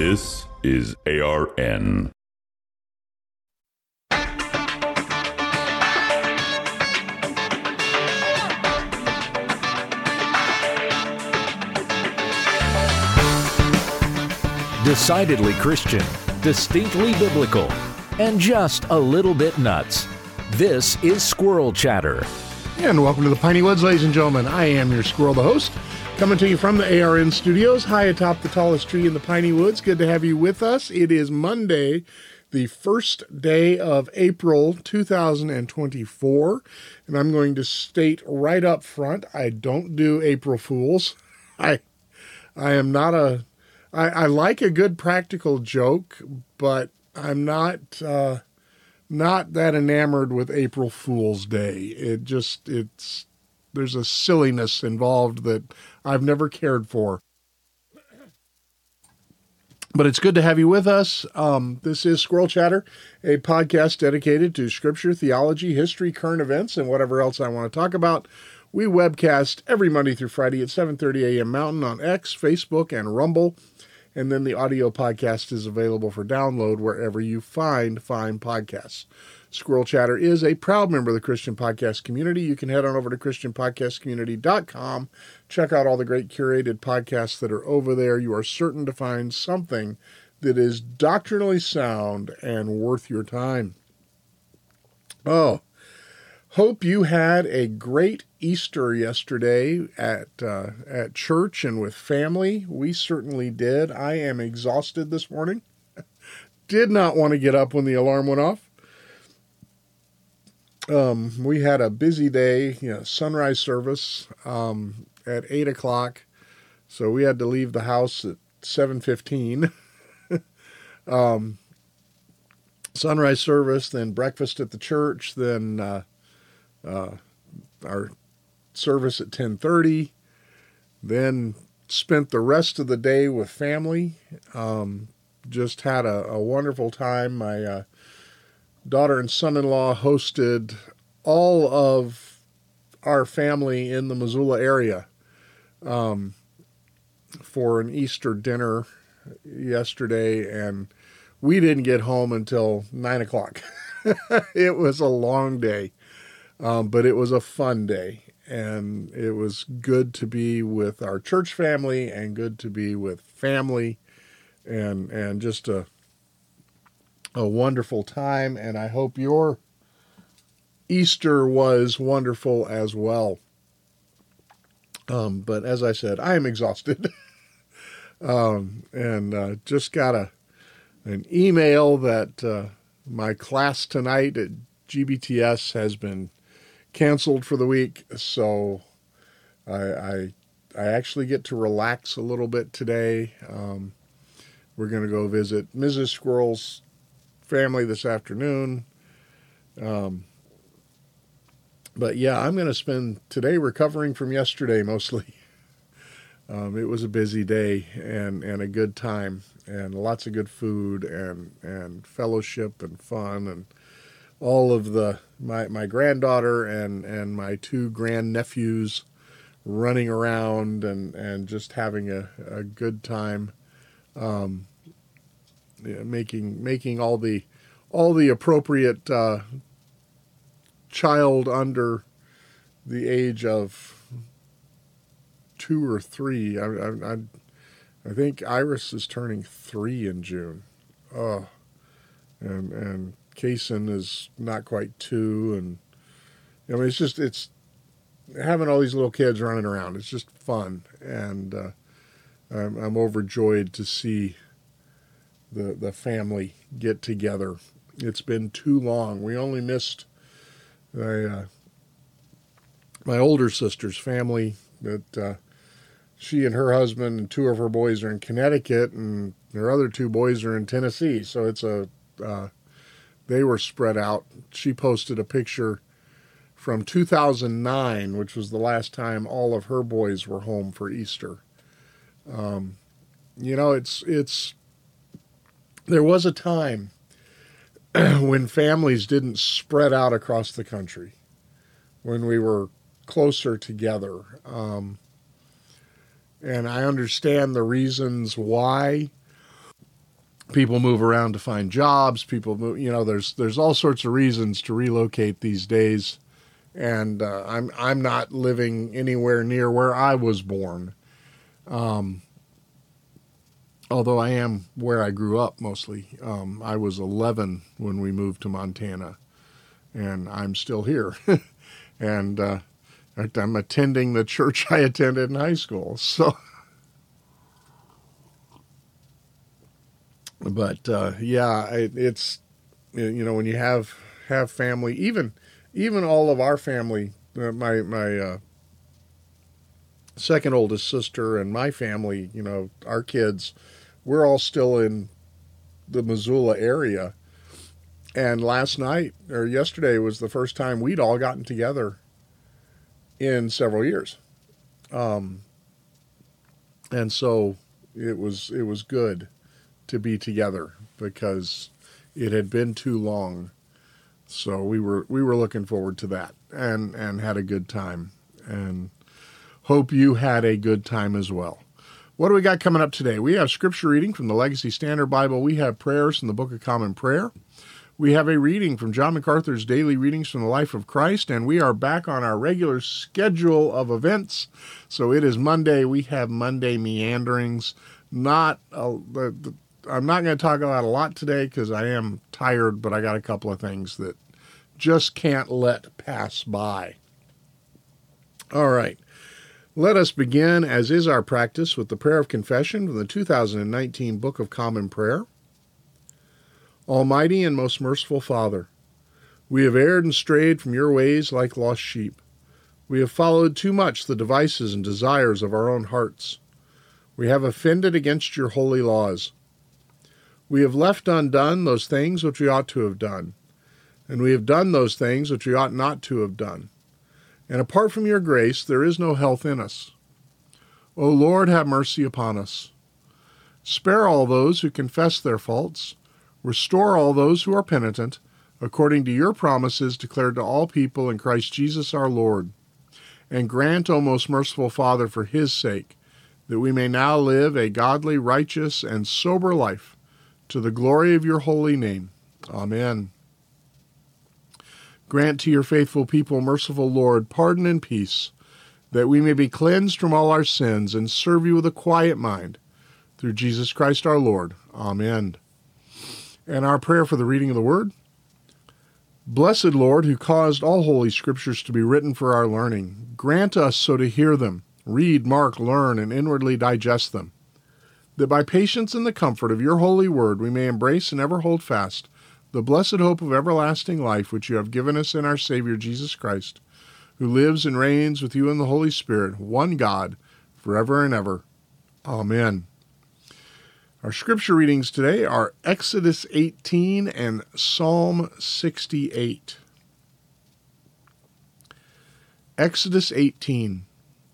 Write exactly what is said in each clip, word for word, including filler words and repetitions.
This is A R N. Decidedly Christian, distinctly biblical, and just a little bit nuts. This is Squirrel Chatter. And welcome to the Piney Woods, ladies and gentlemen. I am your squirrel, the host, coming to you from the A R N studios, high atop the tallest tree in the Piney Woods. Good to have you with us. It is Monday, the first day of April two thousand twenty-four, and I'm going to state right up front, I don't do April Fools. I, I am not a... I, I like a good practical joke, but I'm not uh, not that enamored with April Fool's Day. It just, it's, there's a silliness involved that I've never cared for. But it's good to have you with us. Um, this is Squirrel Chatter, a podcast dedicated to scripture, theology, history, current events, and whatever else I want to talk about. We webcast every Monday through Friday at seven thirty a.m. Mountain on X, Facebook, and Rumble. And then the audio podcast is available for download wherever you find fine podcasts. Squirrel Chatter is a proud member of the Christian Podcast Community. You can head on over to christian podcast community dot com. Check out all the great curated podcasts that are over there. You are certain to find something that is doctrinally sound and worth your time. Oh, hope you had a great Easter yesterday at uh, at church and with family. We certainly did. I am exhausted this morning. Did not want to get up when the alarm went off. Um, we had a busy day, you know, sunrise service um, at eight o'clock, so we had to leave the house at seven fifteen. um, sunrise service, then breakfast at the church, then uh, uh, our service at ten thirty, then spent the rest of the day with family. Um, just had a, a wonderful time. My uh, daughter and son-in-law hosted all of our family in the Missoula area um, for an Easter dinner yesterday, and we didn't get home until nine o'clock. It was a long day, um, but it was a fun day. And it was good to be with our church family and good to be with family and and just a a wonderful time. And I hope your Easter was wonderful as well. Um, but as I said, I am exhausted. um, and uh, just got a an email that uh, my class tonight at G B T S has been canceled for the week, so I, I I actually get to relax a little bit today. Um, we're going to go visit Missus Squirrel's family this afternoon. Um, but yeah, I'm going to spend today recovering from yesterday mostly. Um, it was a busy day and, and a good time and lots of good food and, and fellowship and fun and all of the my my granddaughter and, and my two grandnephews running around and, and just having a, a good time, um, yeah, making making all the all the appropriate uh, child under the age of two or three. I I, I, I think Iris is turning three in June. Oh, and and. Kaysen is not quite two, and I mean, it's just, it's having all these little kids running around. It's just fun, and uh, I'm, I'm overjoyed to see the the family get together. It's been too long. We only missed my, uh, my older sister's family, that uh, she and her husband and two of her boys are in Connecticut, and their other two boys are in Tennessee, so it's a... Uh, They were spread out. She posted a picture from two thousand nine, which was the last time all of her boys were home for Easter. Um, you know, it's, it's, there was a time when families didn't spread out across the country, when we were closer together. Um, and I understand the reasons why. people move around to find jobs. People move, you know, there's there's all sorts of reasons to relocate these days. And uh, I'm I'm not living anywhere near where I was born. Um, although I am where I grew up mostly. Um, I was eleven when we moved to Montana, and I'm still here. and uh, I'm attending the church I attended in high school. So. But, uh, yeah, it, it's, you know, when you have, have family, even, even all of our family, uh, my, my, uh, second oldest sister and my family, you know, our kids, we're all still in the Missoula area. And last night or yesterday was the first time we'd all gotten together in several years. Um, and so it was, it was good to be together because it had been too long. So we were we were looking forward to that and, and had a good time. And hope you had a good time as well. What do we got coming up today? We have scripture reading from the Legacy Standard Bible. We have prayers from the Book of Common Prayer. We have a reading from John MacArthur's Daily Readings from the Life of Christ. And we are back on our regular schedule of events. So it is Monday. We have Monday meanderings. Not uh, the, the I'm not going to talk about a lot today because I am tired, but I got a couple of things that just can't let pass by. All right. Let us begin, as is our practice, with the prayer of confession from the two thousand nineteen Book of Common Prayer. Almighty and most merciful Father, we have erred and strayed from your ways like lost sheep. We have followed too much the devices and desires of our own hearts. We have offended against your holy laws. We have left undone those things which we ought to have done, and we have done those things which we ought not to have done. And apart from your grace, there is no health in us. O Lord, have mercy upon us. Spare all those who confess their faults. Restore all those who are penitent, according to your promises declared to all people in Christ Jesus our Lord. And grant, O most merciful Father, for his sake, that we may now live a godly, righteous, and sober life, to the glory of your holy name. Amen. Grant to your faithful people, merciful Lord, pardon and peace, that we may be cleansed from all our sins and serve you with a quiet mind. Through Jesus Christ our Lord. Amen. And our prayer for the reading of the Word. Blessed Lord, who caused all holy scriptures to be written for our learning, grant us so to hear them, read, mark, learn, and inwardly digest them, that by patience and the comfort of your holy word we may embrace and ever hold fast the blessed hope of everlasting life which you have given us in our Savior Jesus Christ, who lives and reigns with you in the Holy Spirit, one God, forever and ever. Amen. Our scripture readings today are Exodus eighteen and Psalm sixty-eight. Exodus eighteen.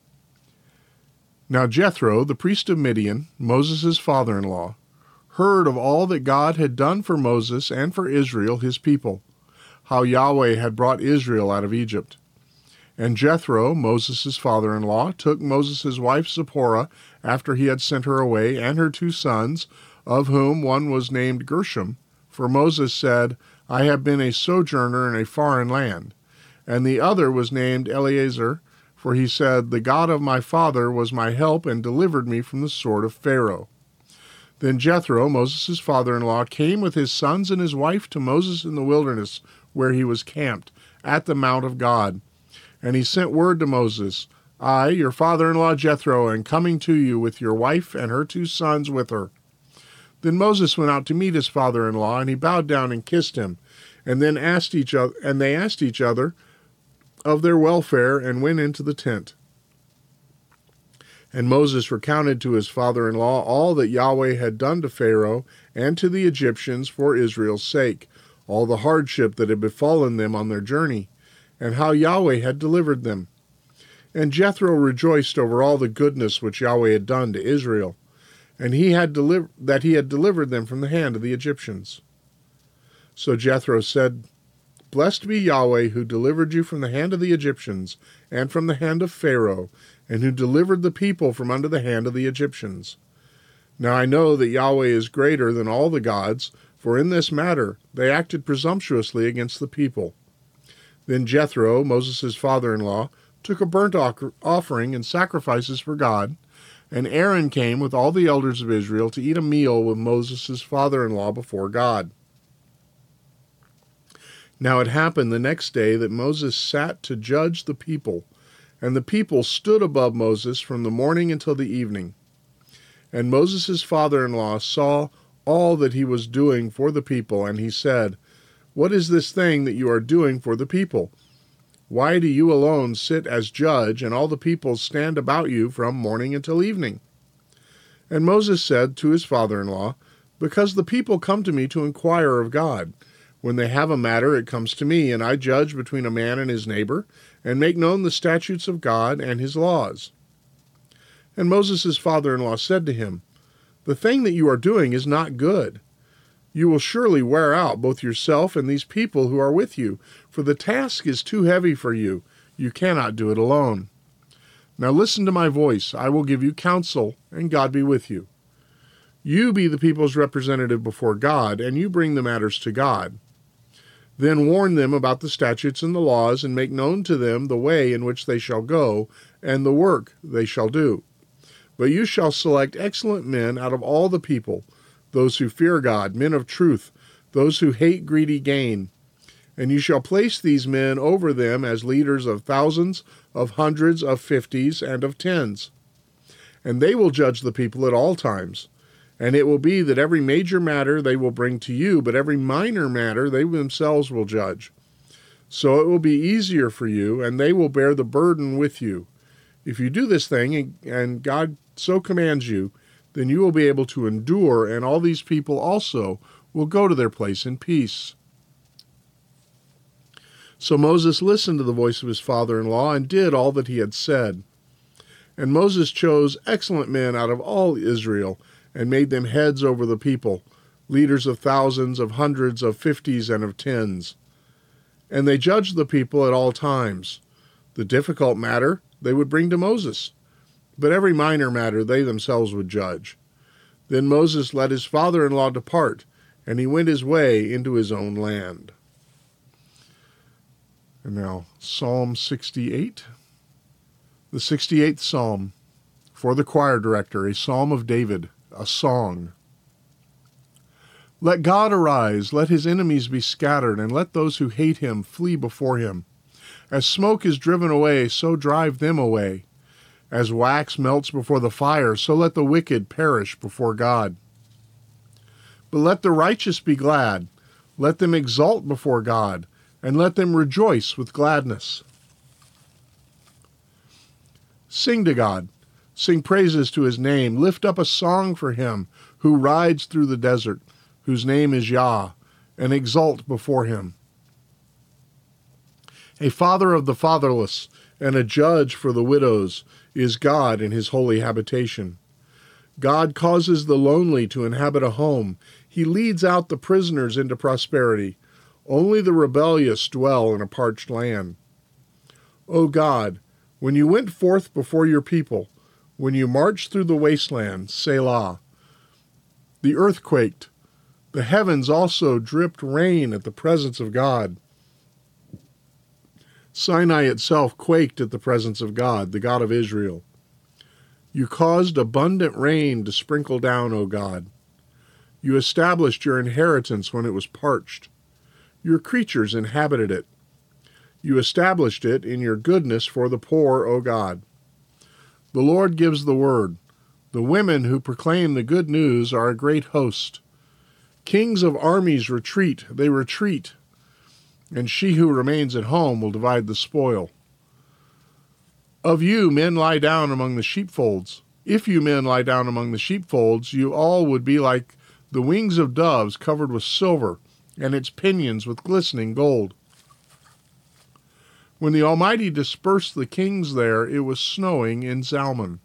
Now Jethro, the priest of Midian, Moses' father-in-law, heard of all that God had done for Moses and for Israel, his people, how Yahweh had brought Israel out of Egypt. And Jethro, Moses' father-in-law, took Moses' wife Zipporah after he had sent her away, and her two sons, of whom one was named Gershom, for Moses said, I have been a sojourner in a foreign land. And the other was named Eleazar, for he said, the God of my father was my help and delivered me from the sword of Pharaoh. Then Jethro, Moses' father-in-law, came with his sons and his wife to Moses in the wilderness, where he was camped, at the mount of God. And he sent word to Moses, I, your father-in-law Jethro, am coming to you with your wife and her two sons with her. Then Moses went out to meet his father-in-law, and he bowed down and kissed him, and then asked each other, and they asked each other of their welfare, and went into the tent. And Moses recounted to his father-in-law all that Yahweh had done to Pharaoh and to the Egyptians for Israel's sake, all the hardship that had befallen them on their journey, and how Yahweh had delivered them. And Jethro rejoiced over all the goodness which Yahweh had done to Israel, and he had deliver- that he had delivered them from the hand of the Egyptians. So Jethro said, Blessed be Yahweh, who delivered you from the hand of the Egyptians, and from the hand of Pharaoh, and who delivered the people from under the hand of the Egyptians. Now I know that Yahweh is greater than all the gods, for in this matter they acted presumptuously against the people. Then Jethro, Moses' father-in-law, took a burnt offering and sacrifices for God, and Aaron came with all the elders of Israel to eat a meal with Moses' father-in-law before God. Now it happened the next day that Moses sat to judge the people, and the people stood above Moses from the morning until the evening. And Moses' father-in-law saw all that he was doing for the people, and he said, "What is this thing that you are doing for the people? Why do you alone sit as judge, and all the people stand about you from morning until evening?" And Moses said to his father-in-law, "Because the people come to me to inquire of God. When they have a matter, it comes to me, and I judge between a man and his neighbor, and make known the statutes of God and his laws." And Moses' father-in-law said to him, "The thing that you are doing is not good. You will surely wear out both yourself and these people who are with you, for the task is too heavy for you. You cannot do it alone. Now listen to my voice. I will give you counsel, and God be with you. You be the people's representative before God, and you bring the matters to God. Then warn them about the statutes and the laws, and make known to them the way in which they shall go, and the work they shall do. But you shall select excellent men out of all the people, those who fear God, men of truth, those who hate greedy gain. And you shall place these men over them as leaders of thousands, of hundreds, of fifties, and of tens. And they will judge the people at all times. And it will be that every major matter they will bring to you, but every minor matter they themselves will judge. So it will be easier for you, and they will bear the burden with you. If you do this thing, and God so commands you, then you will be able to endure, and all these people also will go to their place in peace." So Moses listened to the voice of his father-in-law and did all that he had said. And Moses chose excellent men out of all Israel and made them heads over the people, leaders of thousands, of hundreds, of fifties, and of tens. And they judged the people at all times. The difficult matter they would bring to Moses, but every minor matter they themselves would judge. Then Moses let his father-in-law depart, and he went his way into his own land. And now, Psalm sixty-eight. The sixty-eighth Psalm, for the choir director, a psalm of David, a song. Let God arise, let his enemies be scattered, and let those who hate him flee before him. As smoke is driven away, so drive them away. As wax melts before the fire, so let the wicked perish before God. But let the righteous be glad, let them exult before God, and let them rejoice with gladness. Sing to God, sing praises to his name, lift up a song for him who rides through the desert, whose name is Yah, and exult before him. A father of the fatherless and a judge for the widows is God in his holy habitation. God causes the lonely to inhabit a home. He leads out the prisoners into prosperity. Only the rebellious dwell in a parched land. O God, when you went forth before your people, when you marched through the wasteland, Selah, the earth quaked. The heavens also dripped rain at the presence of God. Sinai itself quaked at the presence of God, the God of Israel. You caused abundant rain to sprinkle down, O God. You established your inheritance when it was parched. Your creatures inhabited it. You established it in your goodness for the poor, O God. The Lord gives the word. The women who proclaim the good news are a great host. Kings of armies retreat, they retreat. And she who remains at home will divide the spoil. Of you men lie down among the sheepfolds. If you men lie down among the sheepfolds, you all would be like the wings of doves covered with silver, and its pinions with glistening gold. When the Almighty dispersed the kings there, it was snowing in Zalmon.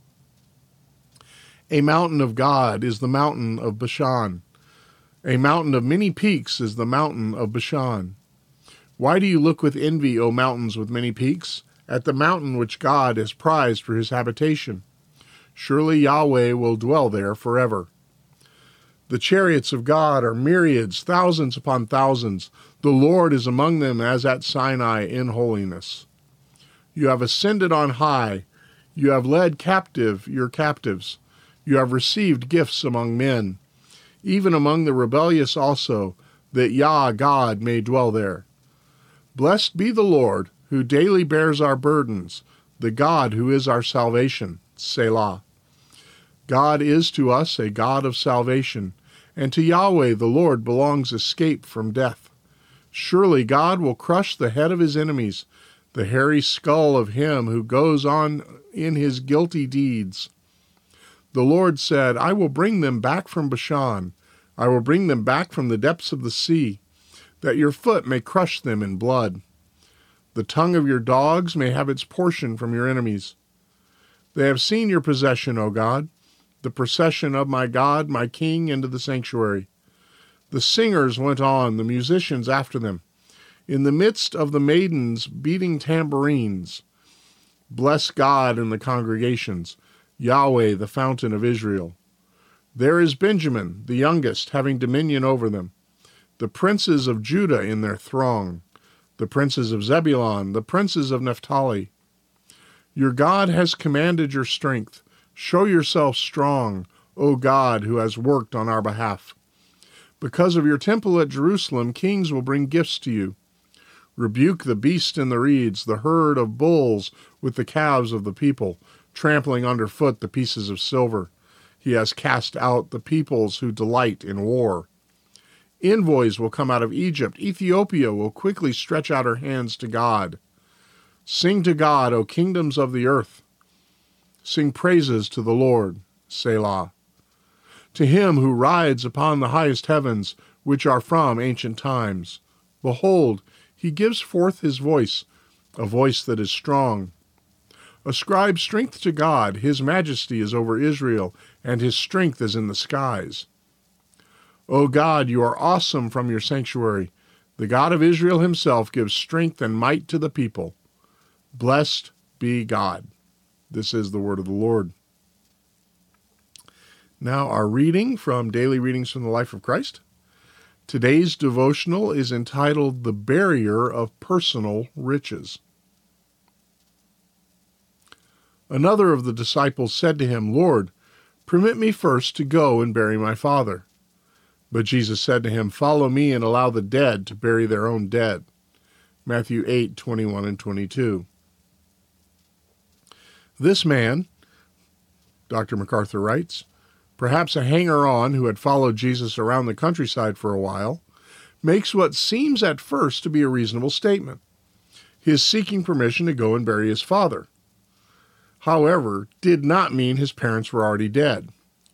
A mountain of God is the mountain of Bashan. A mountain of many peaks is the mountain of Bashan. Why do you look with envy, O mountains with many peaks, at the mountain which God has prized for his habitation? Surely Yahweh will dwell there forever. The chariots of God are myriads, thousands upon thousands. The Lord is among them as at Sinai in holiness. You have ascended on high. You have led captive your captives. You have received gifts among men, even among the rebellious also, that Yah God may dwell there. Blessed be the Lord, who daily bears our burdens, the God who is our salvation. Selah. God is to us a God of salvation, and to Yahweh the Lord belongs escape from death. Surely God will crush the head of his enemies, the hairy skull of him who goes on in his guilty deeds. The Lord said, I will bring them back from Bashan. I will bring them back from the depths of the sea, that your foot may crush them in blood. The tongue of your dogs may have its portion from your enemies. They have seen your possession, O God, the procession of my God, my King, into the sanctuary. The singers went on, the musicians after them, in the midst of the maidens beating tambourines. Bless God in the congregations, Yahweh, the fountain of Israel. There is Benjamin, the youngest, having dominion over them, the princes of Judah in their throng, the princes of Zebulun, the princes of Naphtali. Your God has commanded your strength. Show yourself strong, O God, who has worked on our behalf. Because of your temple at Jerusalem, kings will bring gifts to you. Rebuke the beast in the reeds, the herd of bulls with the calves of the people, trampling underfoot the pieces of silver. He has cast out the peoples who delight in war. Envoys will come out of Egypt. Ethiopia will quickly stretch out her hands to God. Sing to God, O kingdoms of the earth. Sing praises to the Lord. Selah. To him who rides upon the highest heavens, which are from ancient times. Behold, he gives forth his voice, a voice that is strong. Ascribe strength to God. His majesty is over Israel, and his strength is in the skies. O God, you are awesome from your sanctuary. The God of Israel himself gives strength and might to the people. Blessed be God. This is the word of the Lord. Now our reading from Daily Readings from the Life of Christ. Today's devotional is entitled The Barrier of Personal Riches. Another of the disciples said to him, Lord, permit me first to go and bury my father. But Jesus said to him, Follow me and allow the dead to bury their own dead. Matthew eight, twenty-one and twenty-two. This man, Doctor MacArthur writes, perhaps a hanger-on who had followed Jesus around the countryside for a while, makes what seems at first to be a reasonable statement. He is seeking permission to go and bury his father. However, did not mean his parents were already dead.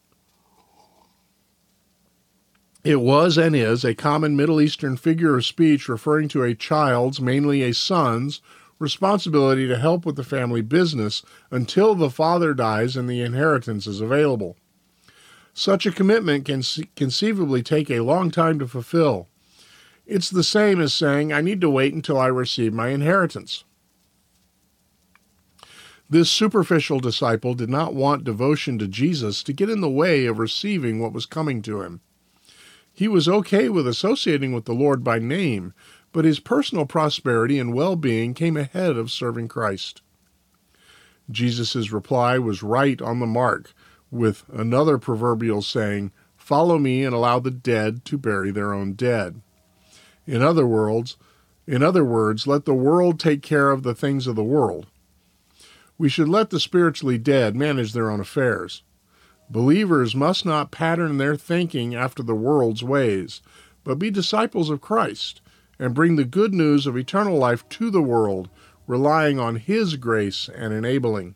It was and is a common Middle Eastern figure of speech referring to a child's, mainly a son's, responsibility to help with the family business until the father dies and the inheritance is available. Such a commitment can conceivably take a long time to fulfill. It's the same as saying, I need to wait until I receive my inheritance. This superficial disciple did not want devotion to Jesus to get in the way of receiving what was coming to him. He was okay with associating with the Lord by name, but his personal prosperity and well-being came ahead of serving Christ. Jesus' reply was right on the mark, with another proverbial saying, Follow me and allow the dead to bury their own dead. In other words, in other words, let the world take care of the things of the world. We should let the spiritually dead manage their own affairs. Believers must not pattern their thinking after the world's ways, but be disciples of Christ and bring the good news of eternal life to the world, relying on his grace and enabling.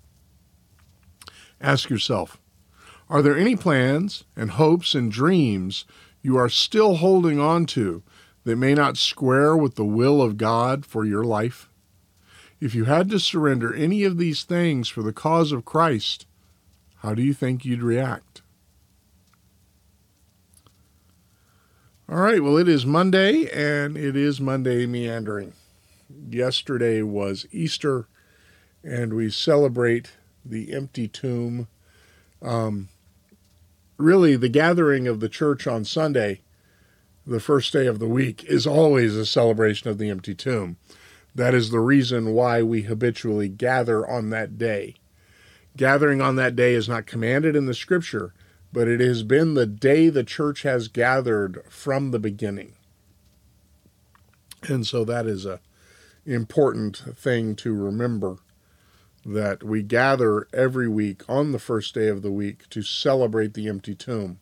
Ask yourself, are there any plans and hopes and dreams you are still holding on to that may not square with the will of God for your life? If you had to surrender any of these things for the cause of Christ, how do you think you'd react? All right, well, it is Monday, and it is Monday meandering. Yesterday was Easter, and we celebrate the empty tomb Um, really, the gathering of the church on Sunday, the first day of the week, is always a celebration of the empty tomb. That is the reason why we habitually gather on that day. Gathering on that day is not commanded in the Scripture, but it has been the day the church has gathered from the beginning. And so that is a important thing to remember, that we gather every week on the first day of the week to celebrate the empty tomb.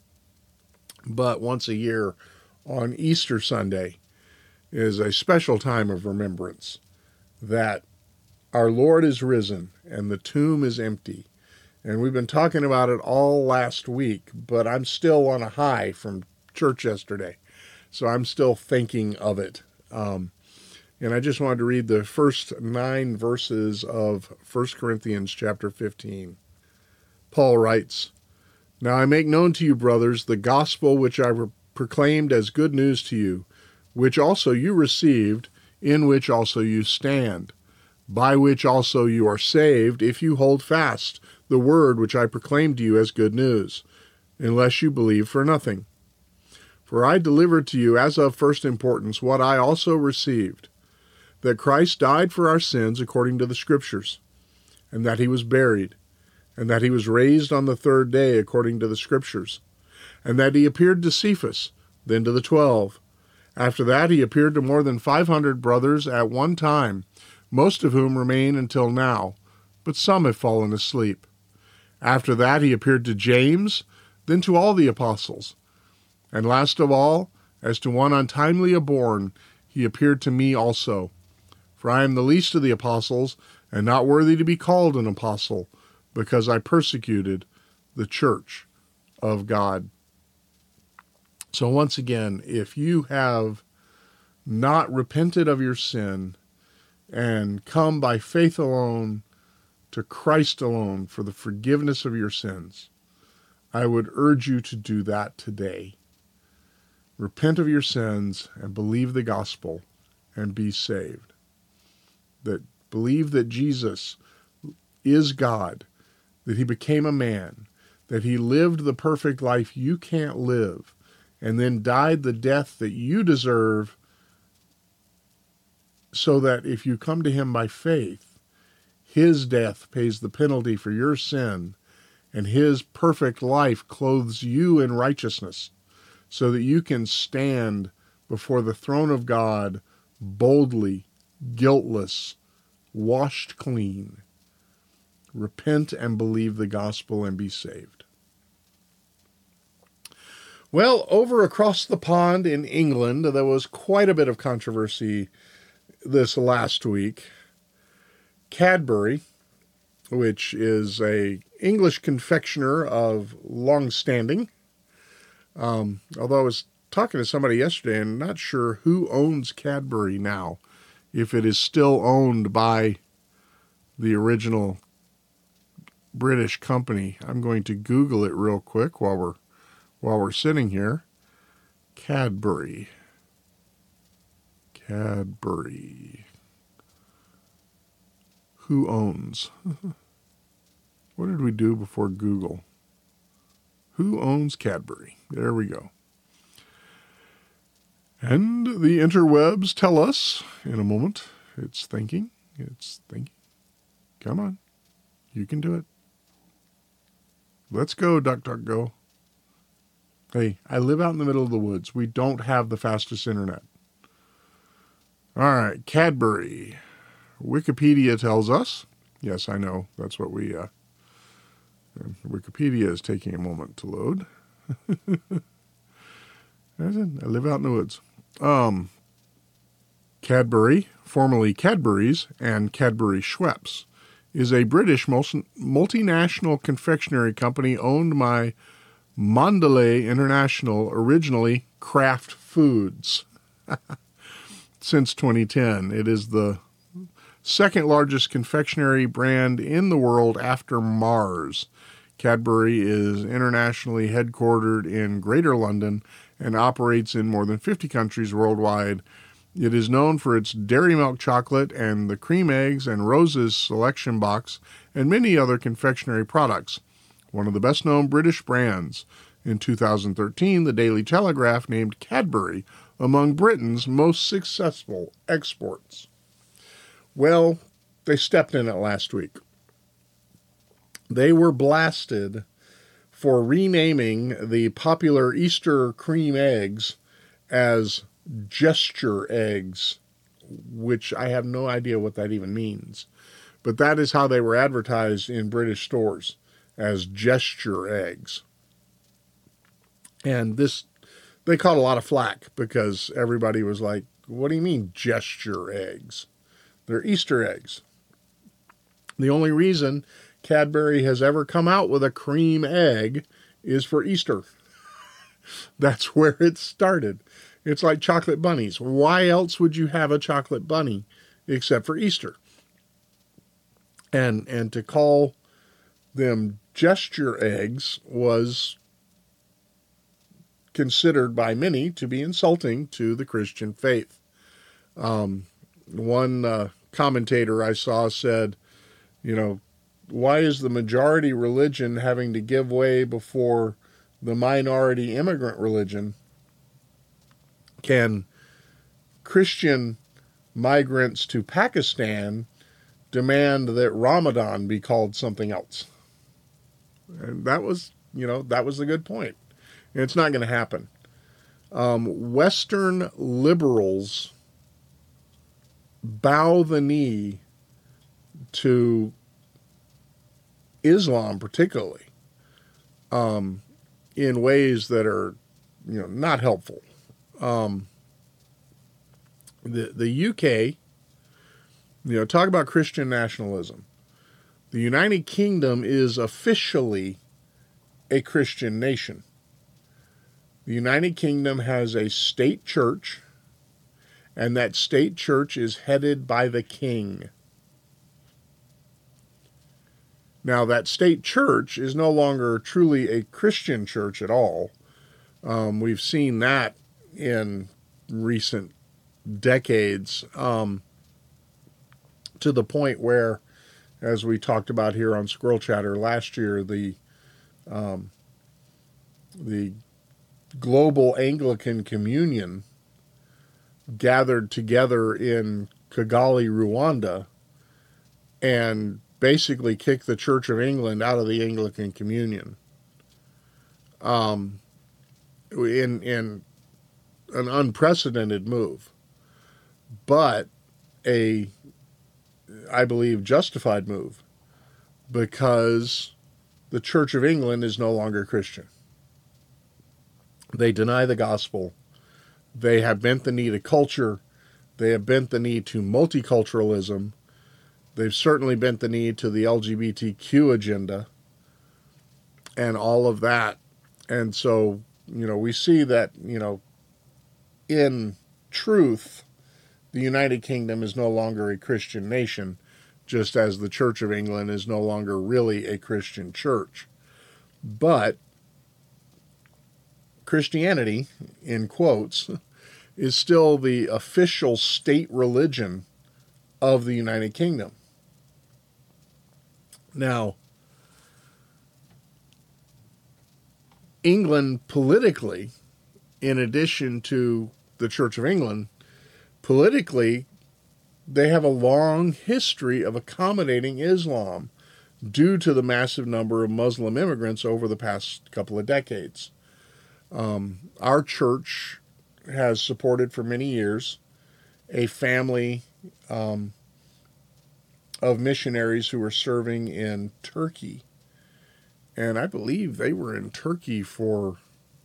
But once a year on Easter Sunday is a special time of remembrance that our Lord is risen and the tomb is empty. And we've been talking about it all last week, but I'm still on a high from church yesterday. So I'm still thinking of it. Um, and I just wanted to read the first nine verses of First Corinthians chapter fifteen. Paul writes, "Now I make known to you, brothers, the gospel which I re- proclaimed as good news to you, which also you received, in which also you stand, by which also you are saved, if you hold fast the word which I proclaimed to you as good news, unless you believe for nothing. For I delivered to you as of first importance what I also received, that Christ died for our sins according to the Scriptures, and that he was buried, and that he was raised on the third day according to the Scriptures, and that he appeared to Cephas, then to the twelve. After that he appeared to more than five hundred brothers at one time, most of whom remain until now, but some have fallen asleep. After that he appeared to James, then to all the apostles. And last of all, as to one untimely born, he appeared to me also. For I am the least of the apostles, and not worthy to be called an apostle, because I persecuted the church of God." So once again, if you have not repented of your sin and come by faith alone to Christ alone for the forgiveness of your sins, I would urge you to do that today. Repent of your sins and believe the gospel and be saved. That believe that Jesus is God, that he became a man, that he lived the perfect life you can't live, and then died the death that you deserve, so that if you come to him by faith, his death pays the penalty for your sin, and his perfect life clothes you in righteousness, so that you can stand before the throne of God boldly, guiltless, washed clean. Repent and believe the gospel and be saved. Well, over across the pond in England, there was quite a bit of controversy this last week. Cadbury, which is a English confectioner of long standing, Um, although I was talking to somebody yesterday and not sure who owns Cadbury now, if it is still owned by the original British company. I'm going to Google it real quick while we're while we're sitting here. Cadbury. Cadbury. Who owns? What did we do before Google? Who owns Cadbury? There we go. And the interwebs tell us in a moment. It's thinking. It's thinking. Come on. You can do it. Let's go, DuckDuckGo. Hey, I live out in the middle of the woods. We don't have the fastest internet. All right, Cadbury. Wikipedia tells us. Yes, I know. That's what we... Uh, Wikipedia is taking a moment to load. I live out in the woods. Um, Cadbury, formerly Cadbury's and Cadbury Schweppes, is a British multinational confectionery company owned by Mondelez International, originally Kraft Foods. Since twenty ten, it is the second largest confectionery brand in the world after Mars. Cadbury is internationally headquartered in Greater London and operates in more than fifty countries worldwide. It is known for its dairy milk chocolate and the cream eggs and roses selection box and many other confectionery products. one of the best-known British brands. In two thousand thirteen, the Daily Telegraph named Cadbury among Britain's most successful exports. Well, they stepped in it last week. They were blasted for renaming the popular Easter cream eggs as gesture eggs, which I have no idea what that even means. But that is how they were advertised in British stores, as gesture eggs. And this, they caught a lot of flack because everybody was like, what do you mean gesture eggs? They're Easter eggs. The only reason Cadbury has ever come out with a cream egg is for Easter. That's where it started. It's like chocolate bunnies. Why else would you have a chocolate bunny except for Easter? And and to call them gesture eggs was considered by many to be insulting to the Christian faith. Um, one uh, commentator I saw said, you know, why is the majority religion having to give way before the minority immigrant religion? Can Christian migrants to Pakistan demand that Ramadan be called something else? And that was, you know, that was a good point. And it's not going to happen. Um, Western liberals bow the knee to Islam, particularly, um, in ways that are, you know, not helpful. Um, the the U K, you know, talk about Christian nationalism. The United Kingdom is officially a Christian nation. The United Kingdom has a state church, and that state church is headed by the king. Now, that state church is no longer truly a Christian church at all. Um, we've seen that in recent decades, um, to the point where, as we talked about here on Squirrel Chatter last year, the um, the Global Anglican Communion gathered together in Kigali, Rwanda, and basically kicked the Church of England out of the Anglican Communion. Um, in in an unprecedented move, but a, I believe, justified move, because the Church of England is no longer Christian. They deny the gospel. They have bent the knee to culture. They have bent the knee to multiculturalism. They've certainly bent the knee to the L G B T Q agenda and all of that. And so, you know, we see that, you know, in truth, the United Kingdom is no longer a Christian nation, just as the Church of England is no longer really a Christian church. But Christianity, in quotes, is still the official state religion of the United Kingdom. Now, England politically, in addition to the Church of England, politically, they have a long history of accommodating Islam due to the massive number of Muslim immigrants over the past couple of decades. Um, our church has supported for many years a family um, of missionaries who were serving in Turkey. And I believe they were in Turkey for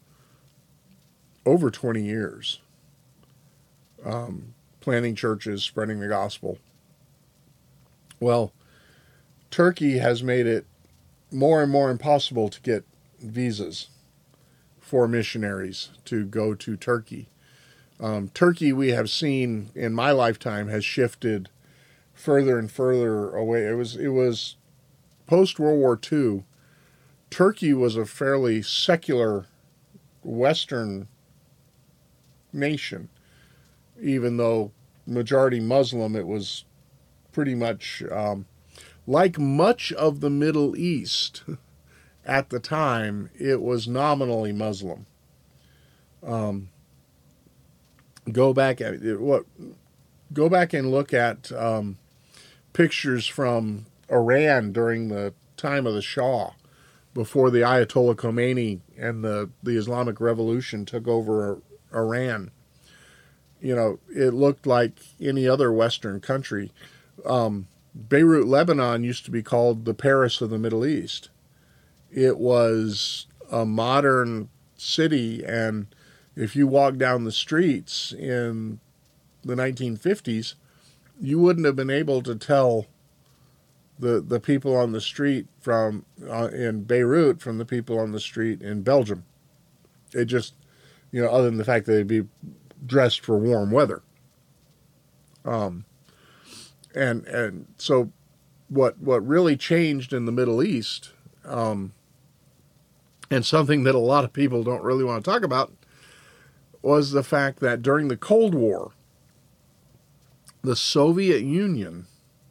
over twenty years, um, planting churches, spreading the gospel. Well, Turkey has made it more and more impossible to get visas for missionaries to go to Turkey. Um, Turkey, we have seen in my lifetime, has shifted further and further away. It was it was post-World War Two. Turkey was a fairly secular Western nation. Even though majority Muslim, it was pretty much um, like much of the Middle East at the time, it was nominally Muslim. Um, go back at what? Go back and look at um, pictures from Iran during the time of the Shah, before the Ayatollah Khomeini and the, the Islamic Revolution took over Iran. You know, it looked like any other Western country. Um, Beirut, Lebanon used to be called the Paris of the Middle East. It was a modern city, and if you walk down the streets in the nineteen fifties, you wouldn't have been able to tell the the people on the street from uh, in Beirut from the people on the street in Belgium. It just, you know, other than the fact that they'd be dressed for warm weather. Um, and and so what what really changed in the Middle East, um, and something that a lot of people don't really want to talk about, was the fact that during the Cold War, the Soviet Union,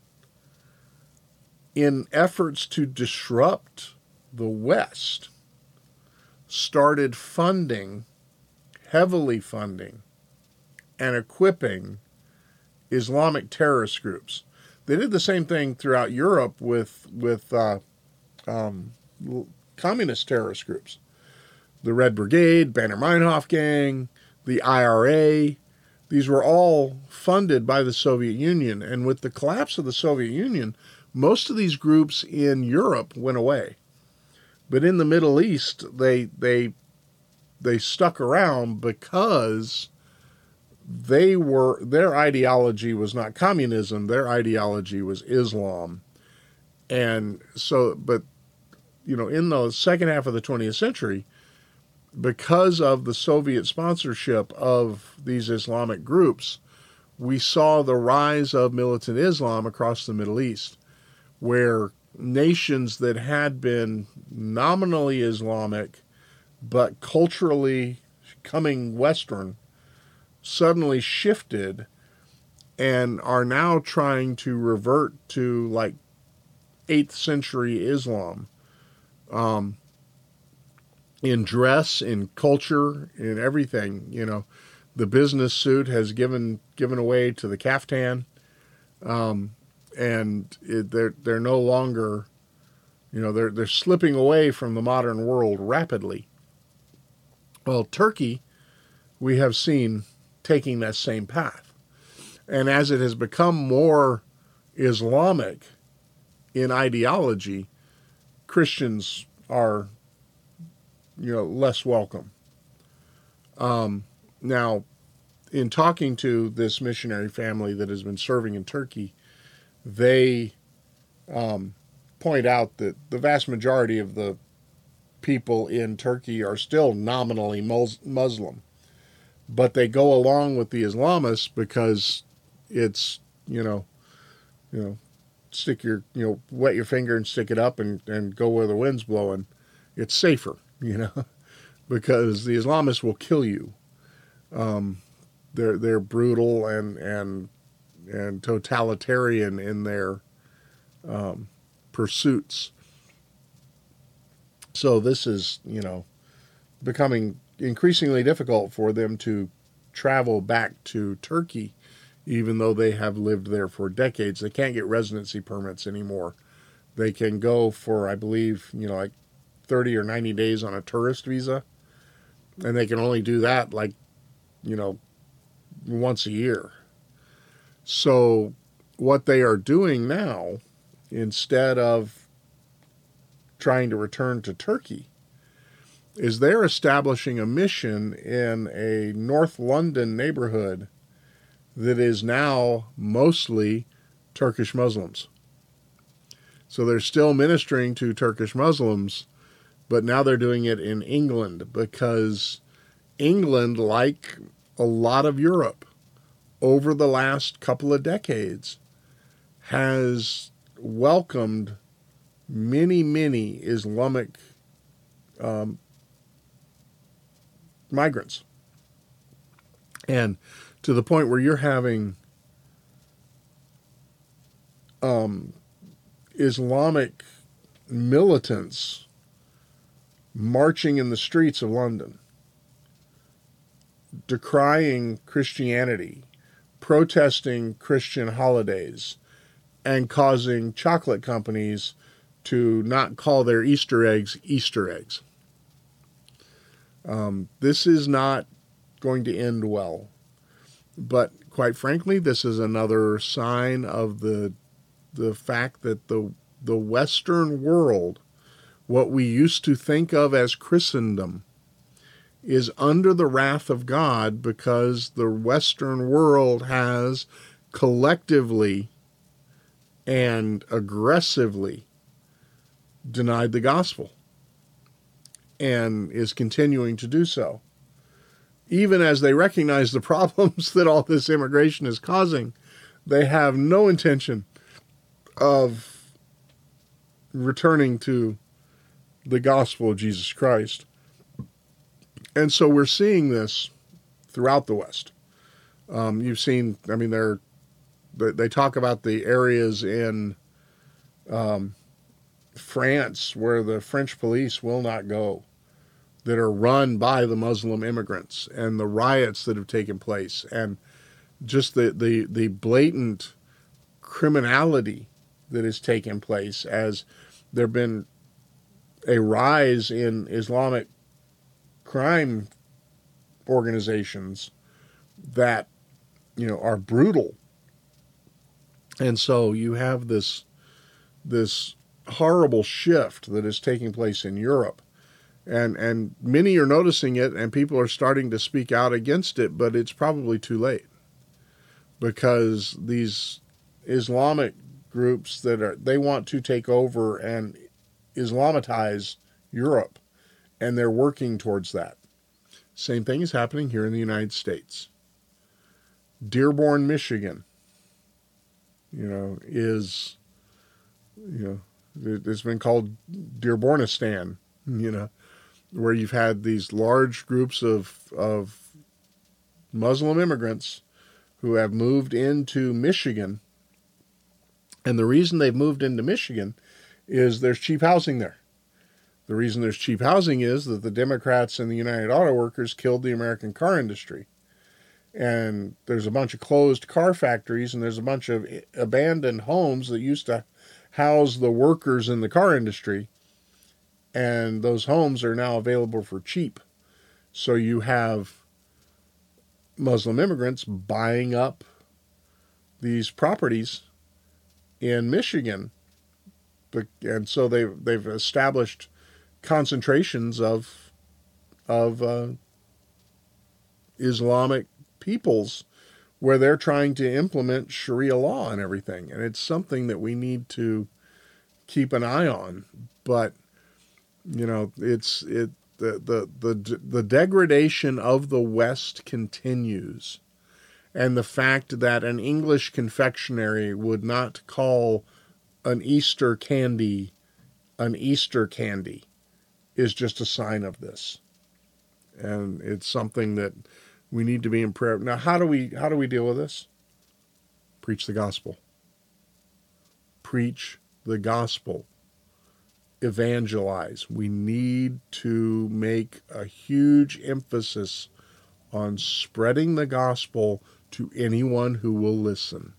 in efforts to disrupt the West, started funding, heavily funding, and equipping Islamic terrorist groups. They did the same thing throughout Europe with with uh, um, communist terrorist groups. The Red Brigade, Baader-Meinhof Gang, the I R A. These were all funded by the Soviet Union. And with the collapse of the Soviet Union, most of these groups in Europe went away. But in the Middle East, they they they stuck around because they were their ideology was not communism, their ideology was Islam. And so, but you know, in the second half of the twentieth century, because of the Soviet sponsorship of these Islamic groups, we saw the rise of militant Islam across the Middle East, where nations that had been nominally Islamic but culturally coming Western suddenly shifted and are now trying to revert to like eighth century Islam, um, in dress, in culture, in everything. You know, the business suit has given given away to the caftan, um, and it, they're they're no longer, you know, they're they're slipping away from the modern world rapidly. Well, Turkey, we have seen taking that same path, and as it has become more Islamic in ideology, Christians are, you know, less welcome. Um, now, in talking to this missionary family that has been serving in Turkey, they um, point out that the vast majority of the people in Turkey are still nominally mus- Muslim, but they go along with the Islamists because it's, you know, you know, stick your, you know, wet your finger and stick it up and, and go where the wind's blowing. It's safer, you know, because the Islamists will kill you. Um, they're they're brutal and and and totalitarian in their um, pursuits. So this is, you know, becoming increasingly difficult for them to travel back to Turkey, even though they have lived there for decades. They can't get residency permits anymore. They can go for, I believe, you know, like thirty or ninety days on a tourist visa, and they can only do that like, you know, once a year. So what they are doing now, instead of trying to return to Turkey, is they're establishing a mission in a North London neighborhood that is now mostly Turkish Muslims. So they're still ministering to Turkish Muslims, but now they're doing it in England because England, like a lot of Europe, over the last couple of decades, has welcomed many, many Islamic um, migrants. And to the point where you're having um, Islamic militants marching in the streets of London, decrying Christianity, protesting Christian holidays, and causing chocolate companies to not call their Easter eggs Easter eggs. Um, this is not going to end well. But quite frankly, this is another sign of the the fact that the the Western world, what we used to think of as Christendom, is under the wrath of God because the Western world has collectively and aggressively denied the gospel and is continuing to do so. Even as they recognize the problems that all this immigration is causing, they have no intention of returning to the gospel of Jesus Christ. And so we're seeing this throughout the West. Um, you've seen, I mean, they're, they talk about the areas in um, France where the French police will not go, that are run by the Muslim immigrants, and the riots that have taken place, and just the, the, the blatant criminality that has taken place as there have been a rise in Islamic crime organizations that, you know, are brutal. And so you have this, this horrible shift that is taking place in Europe. And and many are noticing it, and people are starting to speak out against it, but it's probably too late. Because these Islamic groups that are, they want to take over and Islamitize Europe, and they're working towards that. Same thing is happening here in the United States. Dearborn, Michigan, you know, is, you know, it's been called Dearbornistan, you know, where you've had these large groups of of Muslim immigrants who have moved into Michigan. And the reason they've moved into Michigan is there's cheap housing there. The reason there's cheap housing is that the Democrats and the United Auto Workers killed the American car industry. And there's a bunch of closed car factories, and there's a bunch of abandoned homes that used to house the workers in the car industry. And those homes are now available for cheap. So you have Muslim immigrants buying up these properties in Michigan. And so they've, they've established concentrations of, of uh, Islamic peoples where they're trying to implement Sharia law and everything. And it's something that we need to keep an eye on. But you know, it's it the, the the the degradation of the West continues, and the fact that an English confectionery would not call an Easter candy an Easter candy is just a sign of this, and it's something that we need to be in prayer. Now, how do we how do we deal with this? Preach the gospel. Preach the gospel. Evangelize. We need to make a huge emphasis on spreading the gospel to anyone who will listen.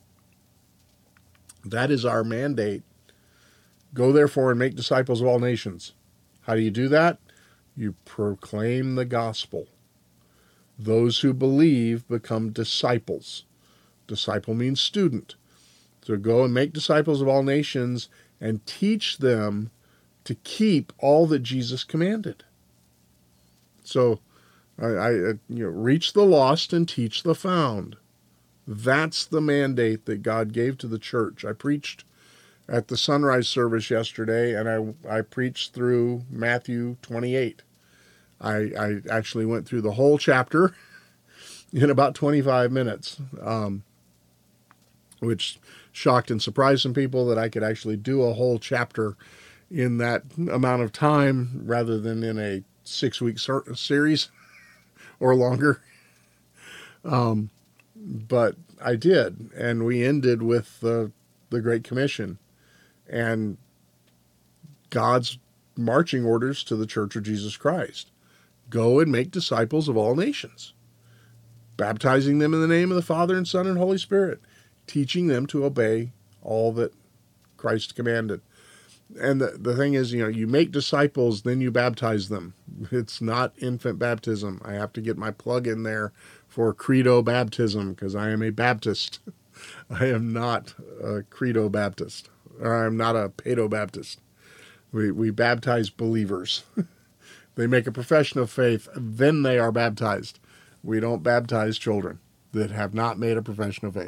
That is our mandate. Go therefore and make disciples of all nations. How do you do that? You proclaim the gospel. Those who believe become disciples. Disciple means student. So go and make disciples of all nations and teach them to keep all that Jesus commanded. So, I, I you know, reach the lost and teach the found. That's the mandate that God gave to the church. I preached at the sunrise service yesterday, and I I preached through Matthew twenty-eight. I I actually went through the whole chapter in about twenty-five minutes, um, which shocked and surprised some people that I could actually do a whole chapter in that amount of time rather than in a six-week ser- series or longer. Um, but I did, and we ended with the the Great Commission and God's marching orders to the Church of Jesus Christ. Go and make disciples of all nations, baptizing them in the name of the Father and Son and Holy Spirit, teaching them to obey all that Christ commanded. And the, the thing is, you know, you make disciples, then you baptize them. It's not infant baptism. I have to get my plug in there for credo baptism because I am a Baptist. I am not a credo Baptist, or I'm not a pedo Baptist. We, we baptize believers. They make a profession of faith, then they are baptized. We don't baptize children that have not made a profession of faith.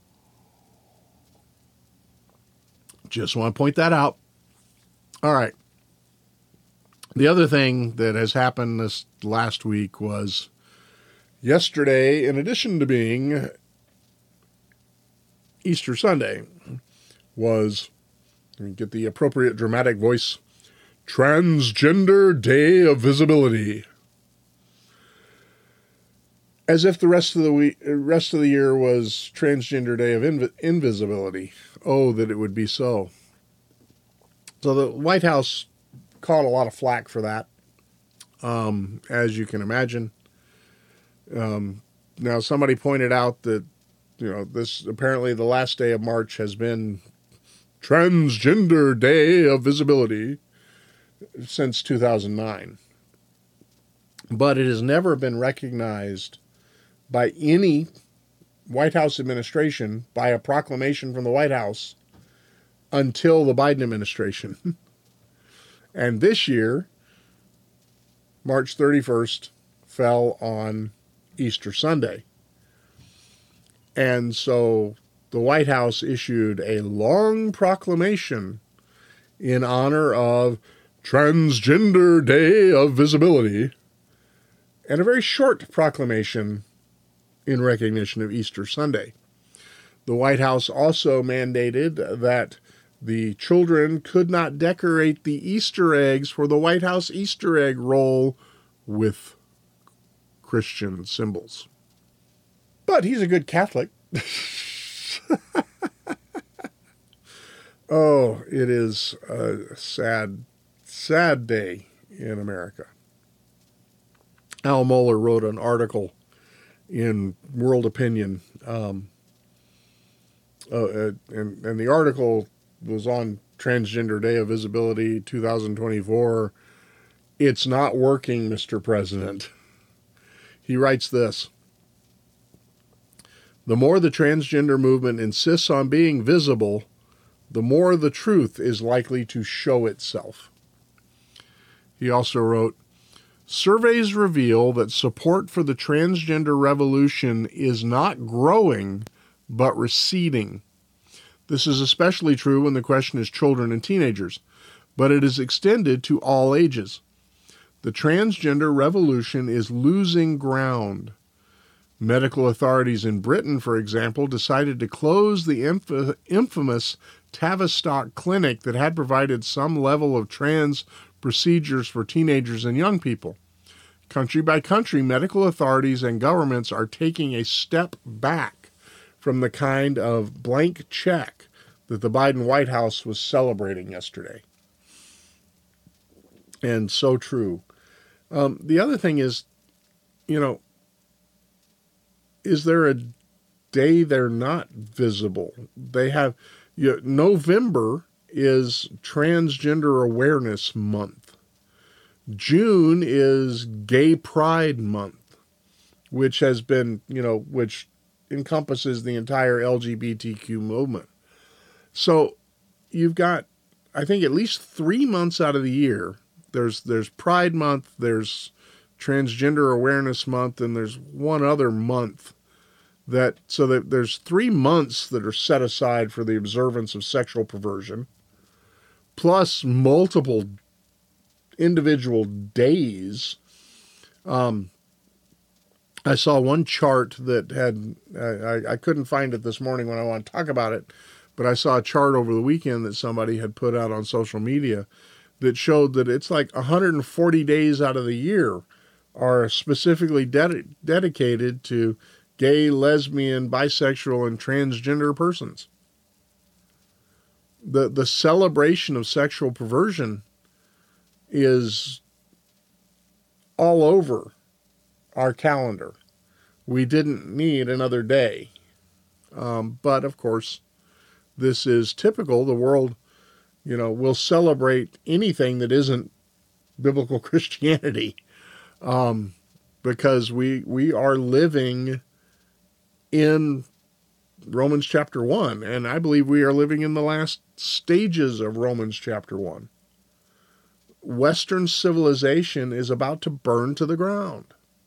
Just want to point that out. All right. The other thing that has happened this last week was yesterday, in addition to being Easter Sunday, was, let me get the appropriate dramatic voice, Transgender Day of Visibility. As if the rest of the week, rest of the year was Transgender Day of Inv- Invisibility. Oh, that it would be so. So the White House caught a lot of flack for that, um, as you can imagine. Um, now, somebody pointed out that, you know, this apparently the last day of March has been Transgender Day of Visibility since two thousand nine. But it has never been recognized by any White House administration by a proclamation from the White House until the Biden administration. And this year, March thirty-first, fell on Easter Sunday. And so the White House issued a long proclamation in honor of Transgender Day of Visibility and a very short proclamation in recognition of Easter Sunday. The White House also mandated that the children could not decorate the Easter eggs for the White House Easter egg roll with Christian symbols. But he's a good Catholic. Oh, it is a sad, sad day in America. Al Mohler wrote an article in World Opinion, um, uh, and, and the article was on Transgender Day of Visibility two thousand twenty-four. It's not working, Mister President. He writes this: the more the transgender movement insists on being visible, the more the truth is likely to show itself. He also wrote, surveys reveal that support for the transgender revolution is not growing, but receding. This is especially true when the question is children and teenagers, but it is extended to all ages. The transgender revolution is losing ground. Medical authorities in Britain, for example, decided to close the inf- infamous Tavistock clinic that had provided some level of trans procedures for teenagers and young people. Country by country, medical authorities and governments are taking a step back from the kind of blank check that the Biden White House was celebrating yesterday. And so true. Um, the other thing is, you know, is there a day they're not visible? They have, you know, November is Transgender Awareness Month. June is Gay Pride Month, which has been, you know, which encompasses the entire L G B T Q movement. So you've got, I think, at least three months out of the year. There's there's Pride Month, there's Transgender Awareness Month, and there's one other month that, so that there's three months that are set aside for the observance of sexual perversion, plus multiple individual days. Um, I saw one chart that had, I, I couldn't find it this morning when I want to talk about it, but I saw a chart over the weekend that somebody had put out on social media that showed that it's like one hundred forty days out of the year are specifically ded- dedicated to gay, lesbian, bisexual, and transgender persons. The the celebration of sexual perversion is all over our calendar. We didn't need another day. Um, but, of course, this is typical. The world, you know, will celebrate anything that isn't biblical Christianity, um, because we we are living in Romans chapter one, and I believe we are living in the last stages of Romans chapter one. Western civilization is about to burn to the ground.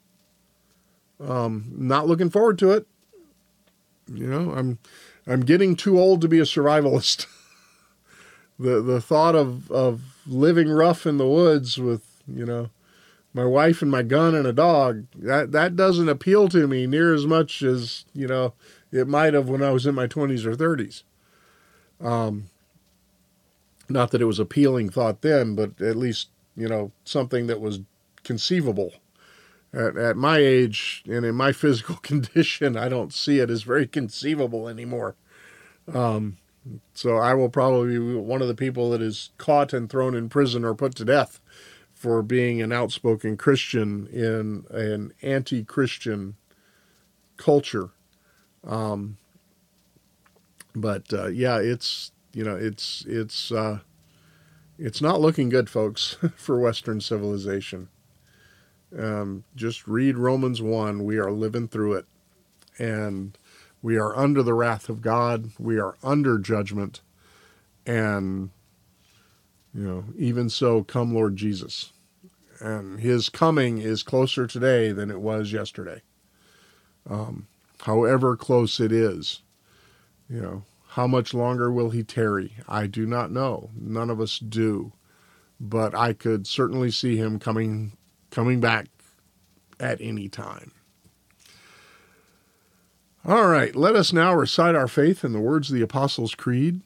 Um, not looking forward to it. You know, I'm I'm getting too old to be a survivalist. the the thought of of living rough in the woods with, you know, my wife and my gun and a dog, that that doesn't appeal to me near as much as, you know, it might have when I was in my twenties or thirties. Um, not that it was appealing thought then, but at least, you know, something that was conceivable. At, at my age and in my physical condition, I don't see it as very conceivable anymore. Um, so I will probably be one of the people that is caught and thrown in prison or put to death for being an outspoken Christian in an anti-Christian culture. Um, but uh, yeah, it's, you know, it's it's uh, it's not looking good, folks, for Western civilization. Um, just read Romans one. We are living through it, and we are under the wrath of God. We are under judgment, and, you know, even so, come Lord Jesus. And his coming is closer today than it was yesterday. Um, however close it is, you know, how much longer will he tarry? I do not know. None of us do, but I could certainly see him coming coming back at any time. All right, let us now recite our faith in the words of the Apostles' Creed.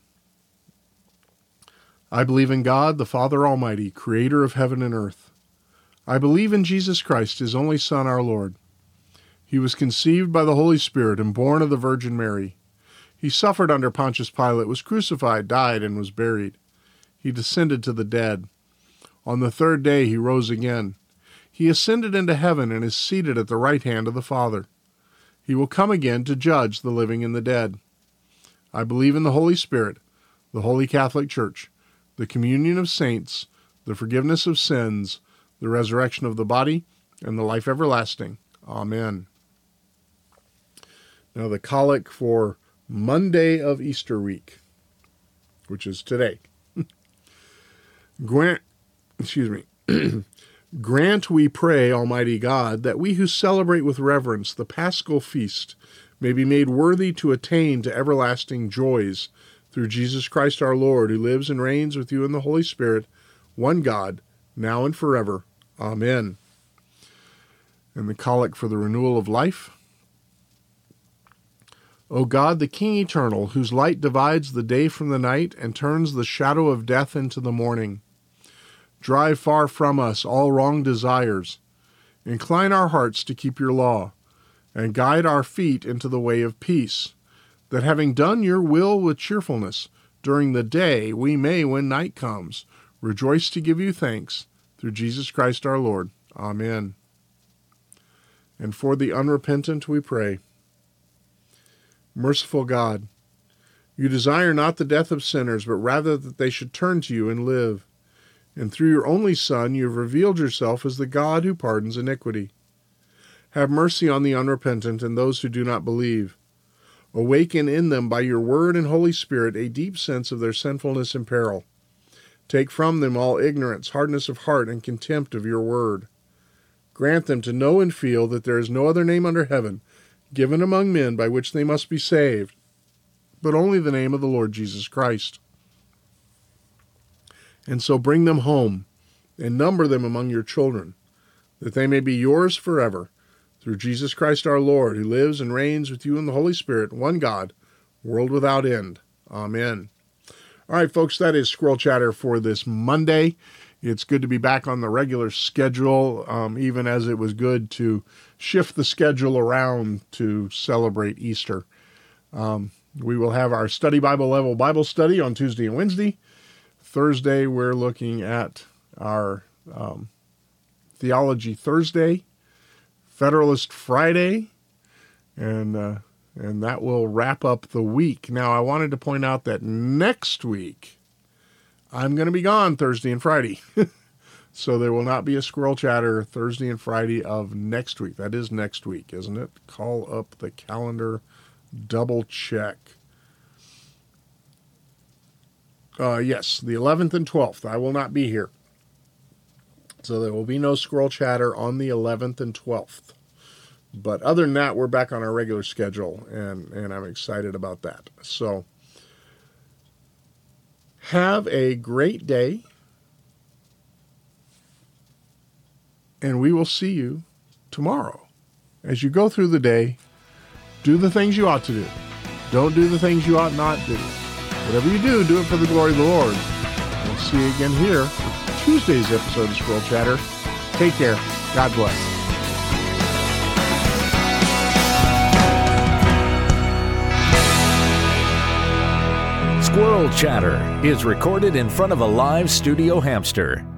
I believe in God, the Father Almighty, creator of heaven and earth. I believe in Jesus Christ, his only Son, our Lord. He was conceived by the Holy Spirit and born of the Virgin Mary. He suffered under Pontius Pilate, was crucified, died, and was buried. He descended to the dead. On the third day he rose again. He ascended into heaven and is seated at the right hand of the Father. He will come again to judge the living and the dead. I believe in the Holy Spirit, the Holy Catholic Church, the communion of saints, the forgiveness of sins, the resurrection of the body, and the life everlasting. Amen. Now the collect for Monday of Easter week, which is today. Grant, excuse me. Grant, we pray, Almighty God, that we who celebrate with reverence the Paschal feast may be made worthy to attain to everlasting joys through Jesus Christ our Lord, who lives and reigns with you in the Holy Spirit, one God, now and forever. Amen. And the collect for the renewal of life. O God, the King eternal, whose light divides the day from the night and turns the shadow of death into the morning, drive far from us all wrong desires. Incline our hearts to keep your law, and guide our feet into the way of peace, that having done your will with cheerfulness during the day, we may, when night comes, rejoice to give you thanks through Jesus Christ our Lord. Amen. And for the unrepentant we pray. Merciful God, you desire not the death of sinners, but rather that they should turn to you and live. And through your only Son, you have revealed yourself as the God who pardons iniquity. Have mercy on the unrepentant and those who do not believe. Awaken in them by your word and Holy Spirit a deep sense of their sinfulness and peril. Take from them all ignorance, hardness of heart, and contempt of your word. Grant them to know and feel that there is no other name under heaven given among men by which they must be saved, but only the name of the Lord Jesus Christ. And so bring them home, and number them among your children, that they may be yours forever, through Jesus Christ our Lord, who lives and reigns with you in the Holy Spirit, one God, world without end. Amen. All right, folks, that is Squirrel Chatter for this Monday. It's good to be back on the regular schedule, um, even as it was good to shift the schedule around to celebrate Easter. Um, we will have our Study Bible Level Bible study on Tuesday and Wednesday. Thursday, we're looking at our um, Theology Thursday, Federalist Friday, and uh, and that will wrap up the week. Now, I wanted to point out that next week, I'm going to be gone Thursday and Friday. So there will not be a Squirrel Chatter Thursday and Friday of next week. That is next week, isn't it? Call up the calendar, double check. Uh, yes, the eleventh and twelfth. I will not be here. So there will be no Squirrel Chatter on the eleventh and twelfth. But other than that, we're back on our regular schedule, and, and I'm excited about that. So have a great day. And we will see you tomorrow. As you go through the day, do the things you ought to do. Don't do the things you ought not do. Whatever you do, do it for the glory of the Lord. We'll see you again here for Tuesday's episode of Squirrel Chatter. Take care. God bless. Squirrel Chatter is recorded in front of a live studio hamster.